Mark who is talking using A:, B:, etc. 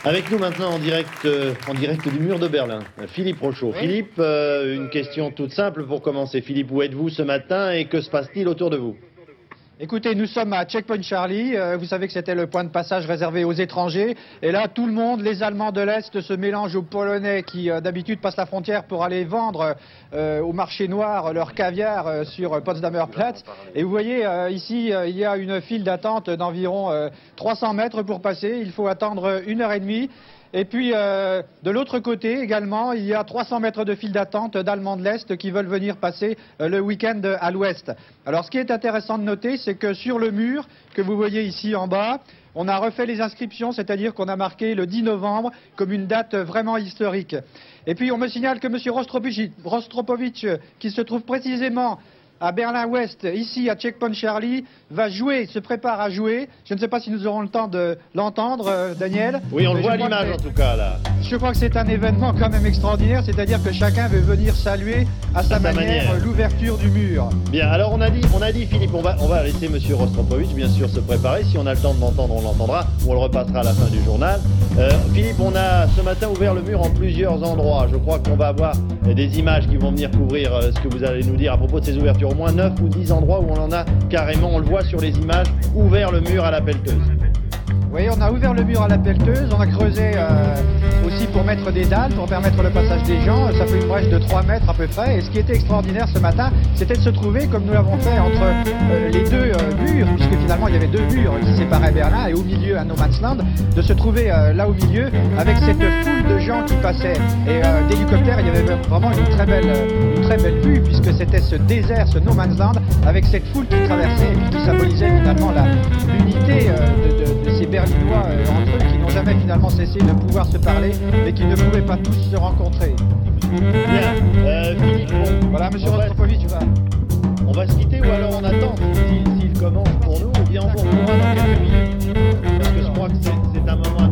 A: Avec nous maintenant en direct du mur de Berlin, Philippe Rochaud. Oui. Philippe, une question toute simple pour commencer. Philippe, où êtes-vous ce matin et que se passe-t-il autour de vous ?
B: Écoutez, nous sommes à Checkpoint Charlie. Vous savez que c'était le point de passage réservé aux étrangers. Et là, tout le monde, les Allemands de l'Est, se mélangent aux Polonais qui, d'habitude, passent la frontière pour aller vendre au marché noir leur caviar sur Potsdamer Platz. Et vous voyez, ici, il y a une file d'attente d'environ 300 mètres pour passer. Il faut attendre 1h30. Et puis, de l'autre côté également, il y a 300 mètres de file d'attente d'Allemands de l'Est qui veulent venir passer le week-end à l'Ouest. Alors, ce qui est intéressant de noter, c'est que sur le mur que vous voyez ici en bas, on a refait les inscriptions, c'est-à-dire qu'on a marqué le 10 novembre comme une date vraiment historique. Et puis, on me signale que M. Rostropovitch, qui se trouve précisément à Berlin-Ouest, ici à Checkpoint Charlie, va jouer, se prépare à jouer. Je ne sais pas si nous aurons le temps de l'entendre, Daniel.
A: Oui, on le voit à l'image en tout cas là.
B: Je crois que c'est un événement quand même extraordinaire, c'est-à-dire que chacun veut venir saluer à sa manière l'ouverture du mur.
A: Bien, alors on a dit Philippe, on va laisser M. Rostropovitch bien sûr se préparer. Si on a le temps de l'entendre, on l'entendra, ou on le repassera à la fin du journal. Philippe, on a ce matin ouvert le mur en plusieurs endroits. Je crois qu'on va avoir des images qui vont venir couvrir ce que vous allez nous dire à propos de ces ouvertures. Au moins 9 ou 10 endroits où on en a carrément, on le voit sur les images, ouvert le mur à la pelleteuse.
B: Oui, on a ouvert le mur à la pelleteuse, on a creusé aussi pour mettre des dalles, pour permettre le passage des gens. Ça fait une brèche de 3 mètres à peu près. Et ce qui était extraordinaire ce matin, c'était de se trouver, comme nous l'avons fait, entre les deux murs, puisque finalement il y avait deux murs qui séparaient Berlin, et au milieu un no man's land, de se trouver là au milieu, avec cette foule de gens qui passaient. Et d'hélicoptères, il y avait vraiment une très belle vue, puisque c'était ce désert, ce no man's land, avec cette foule qui traversait, et puis qui symbolisait finalement l'unité de ces Berlinois entre eux, qui n'ont jamais finalement cessé de pouvoir se parler et qui ne pouvaient pas tous se rencontrer.
A: Bien, Philippe,
B: voilà, M. Rostropovitch va...
A: On va se quitter ou alors on attend s'il commence pour nous, ou bien on vous retrouvera dans quelques minutes. Parce que je crois que c'est un moment